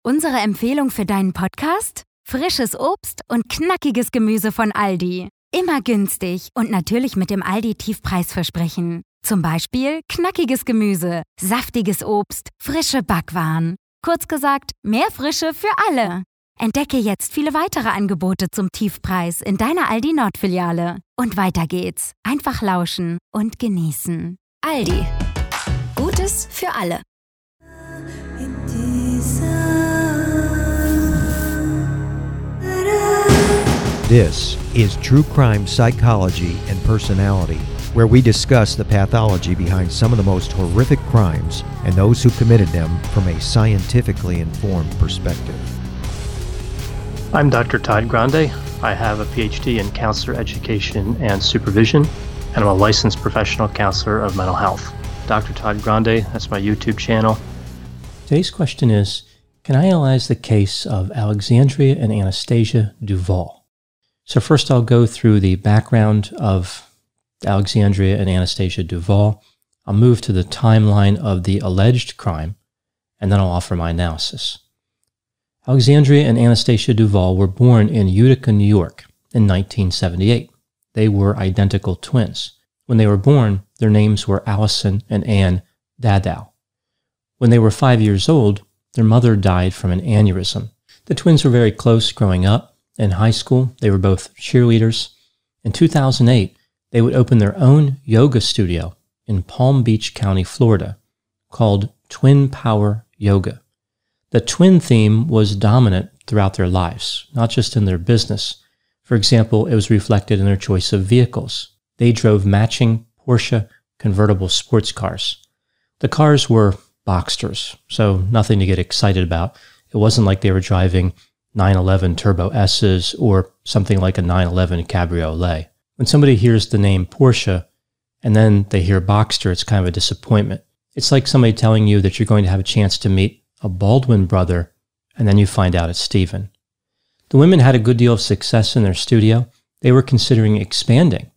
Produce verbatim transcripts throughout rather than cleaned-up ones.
Unsere Empfehlung für deinen Podcast? Frisches Obst und knackiges Gemüse von Aldi. Immer günstig und natürlich mit dem Aldi-Tiefpreisversprechen. Zum Beispiel knackiges Gemüse, saftiges Obst, frische Backwaren. Kurz gesagt, mehr Frische für alle. Entdecke jetzt viele weitere Angebote zum Tiefpreis in deiner Aldi Nord-Filiale. Und weiter geht's. Einfach lauschen und genießen. Aldi. Gutes für alle. This is True Crime Psychology and Personality, where we discuss the pathology behind some of the most horrific crimes and those who committed them from a scientifically informed perspective. I'm Doctor Todd Grande. I have a P H D in counselor education and supervision, and I'm a licensed professional counselor of mental health. Doctor Todd Grande, that's my YouTube channel. Today's question is, can I analyze the case of Alexandria and Anastasia Duval? So first I'll go through the background of Alexandria and Anastasia Duval. I'll move to the timeline of the alleged crime, and then I'll offer my analysis. Alexandria and Anastasia Duval were born in Utica, New York in nineteen seventy-eight. They were identical twins. When they were born, their names were Allison and Ann Dadow. When they were five years old, their mother died from an aneurysm. The twins were very close growing up. In high school, they were both cheerleaders. In two thousand eight, they would open their own yoga studio in Palm Beach County, Florida, called Twin Power Yoga. The twin theme was dominant throughout their lives, not just in their business. For example, it was reflected in their choice of vehicles. They drove matching Porsche convertible sports cars. The cars were Boxsters, so nothing to get excited about. It wasn't like they were driving nine eleven Turbo S's or something like a nine eleven Cabriolet. When somebody hears the name Porsche and then they hear Boxster, it's kind of a disappointment. It's like somebody telling you that you're going to have a chance to meet a Baldwin brother and then you find out it's Stephen. The women had a good deal of success in their studio. They were considering expanding.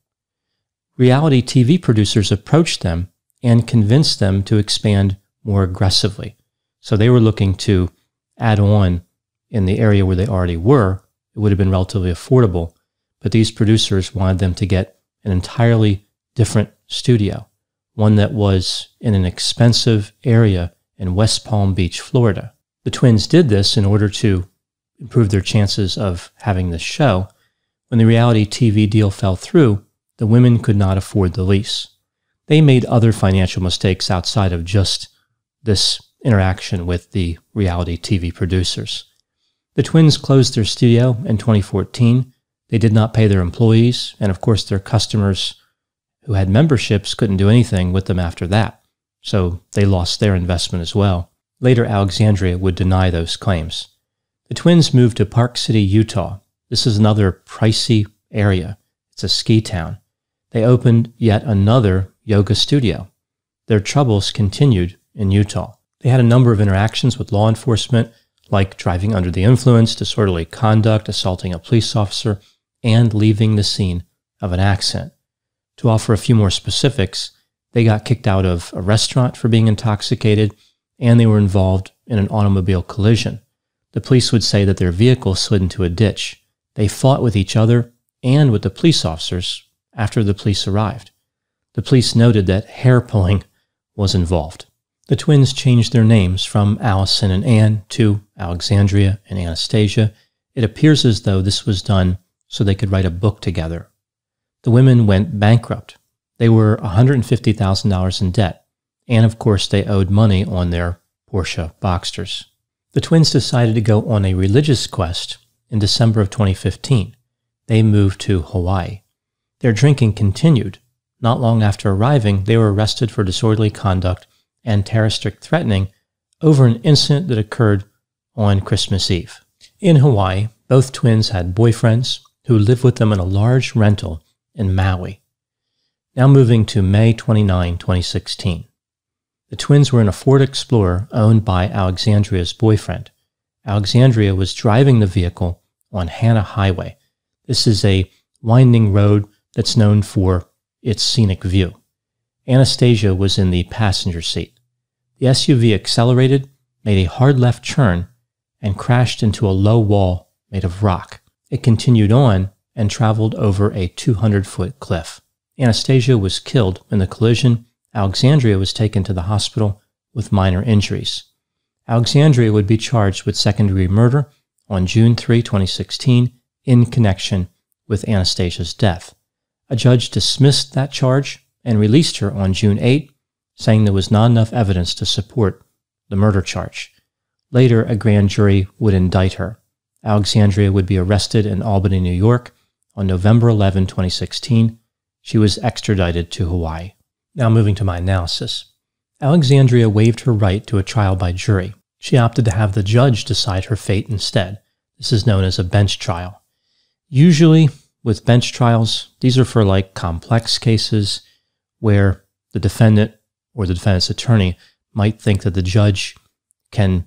Reality T V producers approached them and convinced them to expand more aggressively. So they were looking to add on in the area where they already were. It would have been relatively affordable, but these producers wanted them to get an entirely different studio, one that was in an expensive area in West Palm Beach, Florida. The twins did this in order to improve their chances of having this show. When the reality T V deal fell through, the women could not afford the lease. They made other financial mistakes outside of just this interaction with the reality T V producers. The twins closed their studio in twenty fourteen. They did not pay their employees, and of course their customers who had memberships couldn't do anything with them after that. So they lost their investment as well. Later, Alexandria would deny those claims. The twins moved to Park City, Utah. This is another pricey area. It's a ski town. They opened yet another yoga studio. Their troubles continued in Utah. They had a number of interactions with law enforcement, like driving under the influence, disorderly conduct, assaulting a police officer, and leaving the scene of an accident. To offer a few more specifics, they got kicked out of a restaurant for being intoxicated, and they were involved in an automobile collision. The police would say that their vehicle slid into a ditch. They fought with each other and with the police officers after the police arrived. The police noted that hair pulling was involved. The twins changed their names from Allison and Ann to Alexandria and Anastasia. It appears as though this was done so they could write a book together. The women went bankrupt. They were one hundred fifty thousand dollars in debt, and of course they owed money on their Porsche Boxsters. The twins decided to go on a religious quest in December of twenty fifteen. They moved to Hawaii. Their drinking continued. Not long after arriving, they were arrested for disorderly conduct and terroristic threatening over an incident that occurred on Christmas Eve. In Hawaii, both twins had boyfriends who lived with them in a large rental in Maui. Now moving to May twenty-ninth, twenty sixteen. The twins were in a Ford Explorer owned by Alexandria's boyfriend. Alexandria was driving the vehicle on Hannah Highway. This is a winding road that's known for its scenic view. Anastasia was in the passenger seat. The S U V accelerated, made a hard left turn, and crashed into a low wall made of rock. It continued on and traveled over a two hundred foot cliff. Anastasia was killed in the collision. Alexandria was taken to the hospital with minor injuries. Alexandria would be charged with second-degree murder on June third, twenty sixteen, in connection with Anastasia's death. A judge dismissed that charge and released her on June eighth, saying there was not enough evidence to support the murder charge. Later, a grand jury would indict her. Alexandria would be arrested in Albany, New York on November eleventh, twenty sixteen. She was extradited to Hawaii. Now moving to my analysis. Alexandria waived her right to a trial by jury. She opted to have the judge decide her fate instead. This is known as a bench trial. Usually, with bench trials, these are for like complex cases where the defendant or the defendant's attorney might think that the judge can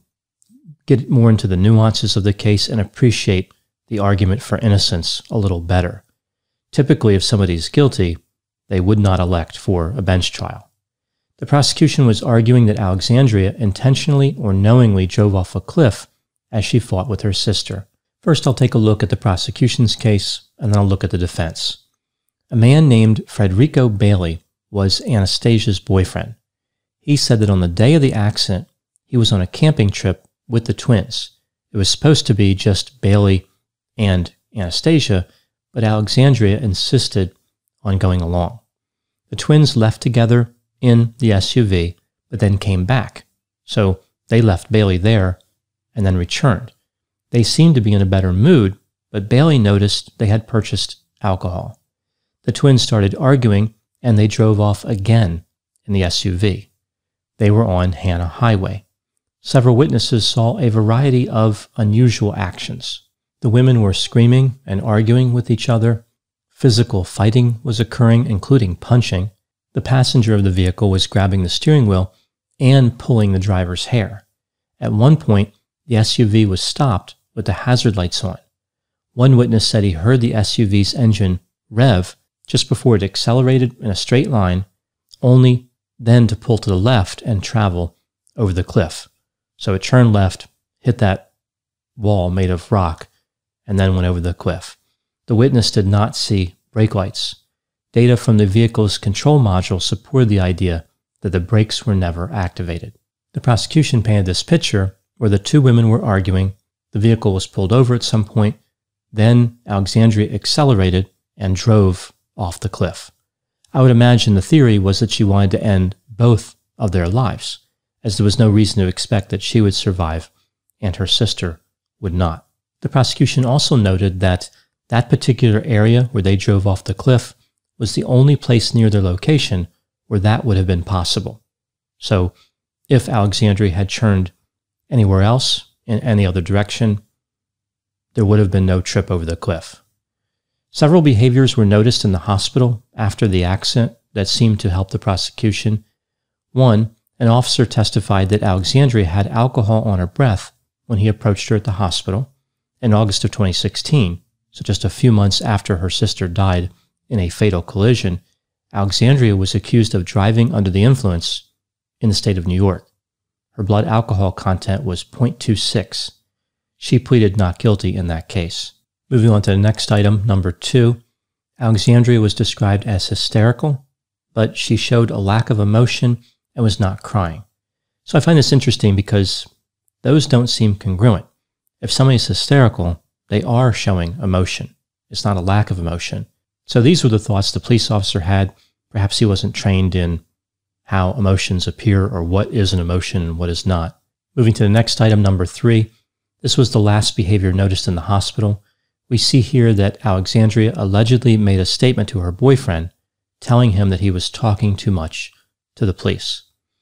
get more into the nuances of the case and appreciate the argument for innocence a little better. Typically, if somebody's guilty, they would not elect for a bench trial. The prosecution was arguing that Alexandria intentionally or knowingly drove off a cliff as she fought with her sister. First, I'll take a look at the prosecution's case, and then I'll look at the defense. A man named Frederico Bailey was Anastasia's boyfriend. He said that on the day of the accident, he was on a camping trip with the twins. It was supposed to be just Bailey and Anastasia, but Alexandria insisted on going along. The twins left together in the S U V, but then came back. So they left Bailey there and then returned. They seemed to be in a better mood, but Bailey noticed they had purchased alcohol. The twins started arguing, and they drove off again in the S U V. They were on Hannah Highway. Several witnesses saw a variety of unusual actions. The women were screaming and arguing with each other. Physical fighting was occurring, including punching. The passenger of the vehicle was grabbing the steering wheel and pulling the driver's hair. At one point, the S U V was stopped with the hazard lights on. One witness said he heard the S U V's engine rev just before it accelerated in a straight line, only then to pull to the left and travel over the cliff. So it turned left, hit that wall made of rock, and then went over the cliff. The witness did not see brake lights. Data from the vehicle's control module supported the idea that the brakes were never activated. The prosecution painted this picture where the two women were arguing, the vehicle was pulled over at some point, then Alexandria accelerated and drove off the cliff. I would imagine the theory was that she wanted to end both of their lives, as there was no reason to expect that she would survive and her sister would not. The prosecution also noted that that particular area where they drove off the cliff was the only place near their location where that would have been possible. So if Alexandria had turned anywhere else in any other direction, there would have been no trip over the cliff. Several behaviors were noticed in the hospital after the accident that seemed to help the prosecution. One, an officer testified that Alexandria had alcohol on her breath when he approached her at the hospital in August of twenty sixteen, so just a few months after her sister died in a fatal collision. Alexandria was accused of driving under the influence in the state of New York. Her blood alcohol content was zero point two six. She pleaded not guilty in that case. Moving on to the next item, number two, Alexandria was described as hysterical, but she showed a lack of emotion and was not crying. So I find this interesting because those don't seem congruent. If somebody's hysterical, they are showing emotion. It's not a lack of emotion. So these were the thoughts the police officer had. Perhaps he wasn't trained in how emotions appear or what is an emotion and what is not. Moving to the next item, number three, this was the last behavior noticed in the hospital. We see here that Alexandria allegedly made a statement to her boyfriend telling him that he was talking too much to the police.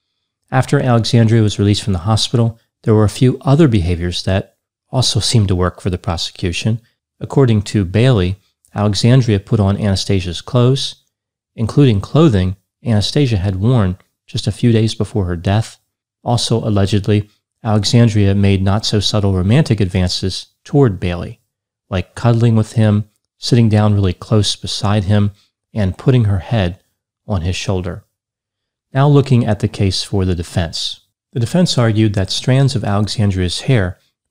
After Alexandria was released from the hospital, there were a few other behaviors that also seemed to work for the prosecution. According to Bailey, Alexandria put on Anastasia's clothes, including clothing Anastasia had worn just a few days before her death. Also, allegedly, Alexandria made not-so-subtle romantic advances toward Bailey, like cuddling with him, sitting down really close beside him, and putting her head on his shoulder. Now looking at the case for the defense. The defense argued that strands of Alexandria's hair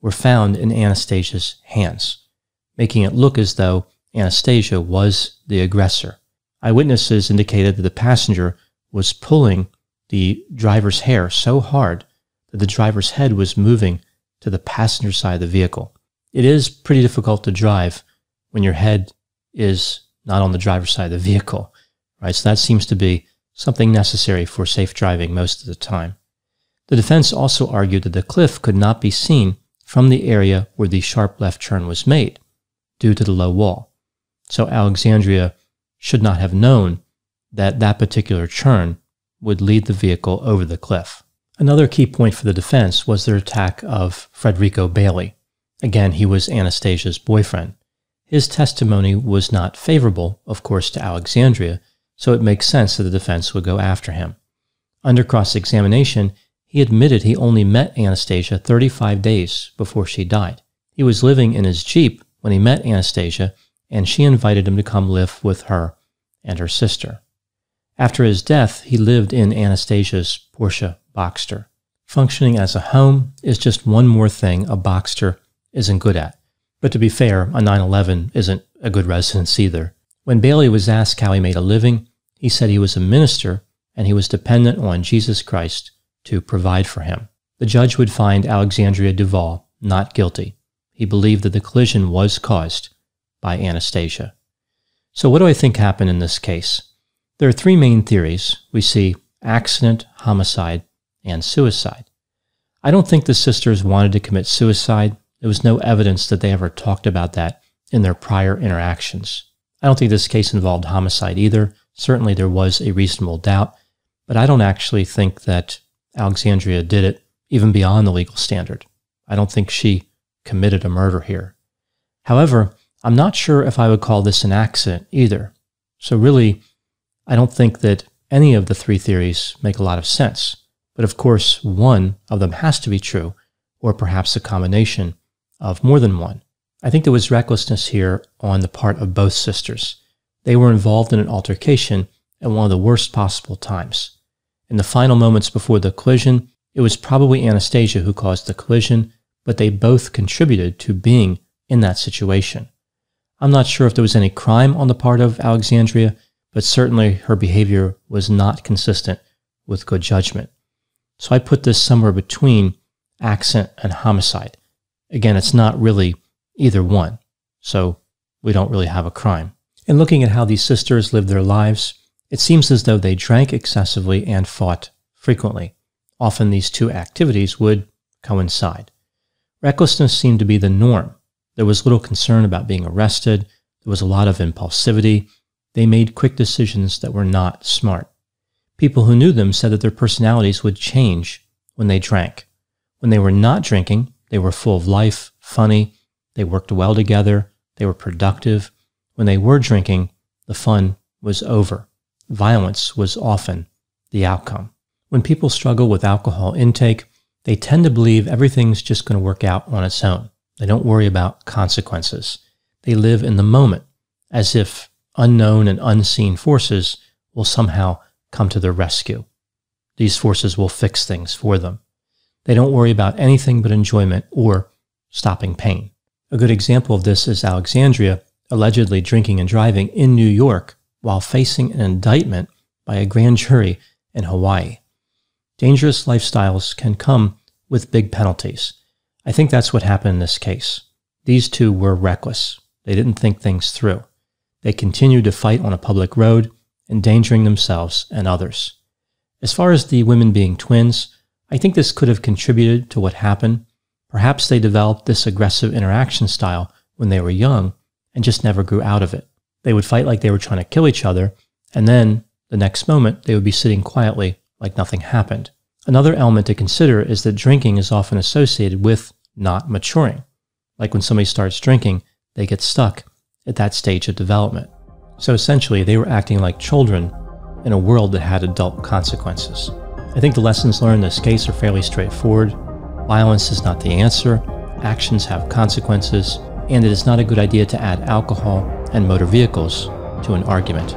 were found in Anastasia's hands, making it look as though Anastasia was the aggressor. Eyewitnesses indicated that the passenger was pulling the driver's hair so hard that the driver's head was moving to the passenger side of the vehicle. It is pretty difficult to drive when your head is not on the driver's side of the vehicle, right? So that seems to be something necessary for safe driving most of the time. The defense also argued that the cliff could not be seen from the area where the sharp left turn was made due to the low wall. So Alexandria should not have known that that particular turn would lead the vehicle over the cliff. Another key point for the defense was their attack of Frederico Bailey. Again, he was Anastasia's boyfriend. His testimony was not favorable, of course, to Alexandria, so it makes sense that the defense would go after him. Under cross-examination, he admitted he only met Anastasia thirty-five days before she died. He was living in his Jeep when he met Anastasia, and she invited him to come live with her and her sister. After his death, he lived in Anastasia's Porsche Boxster. Functioning as a home is just one more thing a Boxster isn't good at. But to be fair, a nine eleven isn't a good residence either. When Bailey was asked how he made a living, he said he was a minister and he was dependent on Jesus Christ to provide for him. The judge would find Alexandria Duval not guilty. He believed that the collision was caused by Anastasia. So what do I think happened in this case? There are three main theories. We see accident, homicide, and suicide. I don't think the sisters wanted to commit suicide. There was no evidence that they ever talked about that in their prior interactions. I don't think this case involved homicide either. Certainly there was a reasonable doubt, but I don't actually think that Alexandria did it even beyond the legal standard. I don't think she committed a murder here. However, I'm not sure if I would call this an accident either. So really, I don't think that any of the three theories make a lot of sense. But of course, one of them has to be true, or perhaps a combination of more than one. I think there was recklessness here on the part of both sisters. They were involved in an altercation at one of the worst possible times. In the final moments before the collision, it was probably Anastasia who caused the collision, but they both contributed to being in that situation. I'm not sure if there was any crime on the part of Alexandria, but certainly her behavior was not consistent with good judgment. So I put this somewhere between accident and homicide. Again, it's not really either one, so we don't really have a crime. In looking at how these sisters lived their lives, it seems as though they drank excessively and fought frequently. Often these two activities would coincide. Recklessness seemed to be the norm. There was little concern about being arrested. There was a lot of impulsivity. They made quick decisions that were not smart. People who knew them said that their personalities would change when they drank. When they were not drinking, they were full of life, funny, they worked well together, they were productive. When they were drinking, the fun was over. Violence was often the outcome. When people struggle with alcohol intake, they tend to believe everything's just going to work out on its own. They don't worry about consequences. They live in the moment, as if unknown and unseen forces will somehow come to their rescue. These forces will fix things for them. They don't worry about anything but enjoyment or stopping pain. A good example of this is Alexandria allegedly drinking and driving in New York while facing an indictment by a grand jury in Hawaii. Dangerous lifestyles can come with big penalties. I think that's what happened in this case. These two were reckless. They didn't think things through. They continued to fight on a public road, endangering themselves and others. As far as the women being twins, I think this could have contributed to what happened. Perhaps they developed this aggressive interaction style when they were young and just never grew out of it. They would fight like they were trying to kill each other, and then the next moment they would be sitting quietly like nothing happened. Another element to consider is that drinking is often associated with not maturing. Like when somebody starts drinking, they get stuck at that stage of development. So essentially, they were acting like children in a world that had adult consequences. I think the lessons learned in this case are fairly straightforward. Violence is not the answer, actions have consequences, and it is not a good idea to add alcohol and motor vehicles to an argument.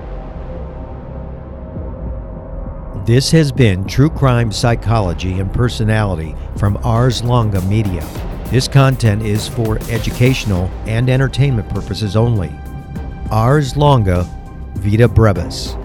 This has been True Crime Psychology and Personality from Ars Longa Media. This content is for educational and entertainment purposes only. Ars longa, vita brevis.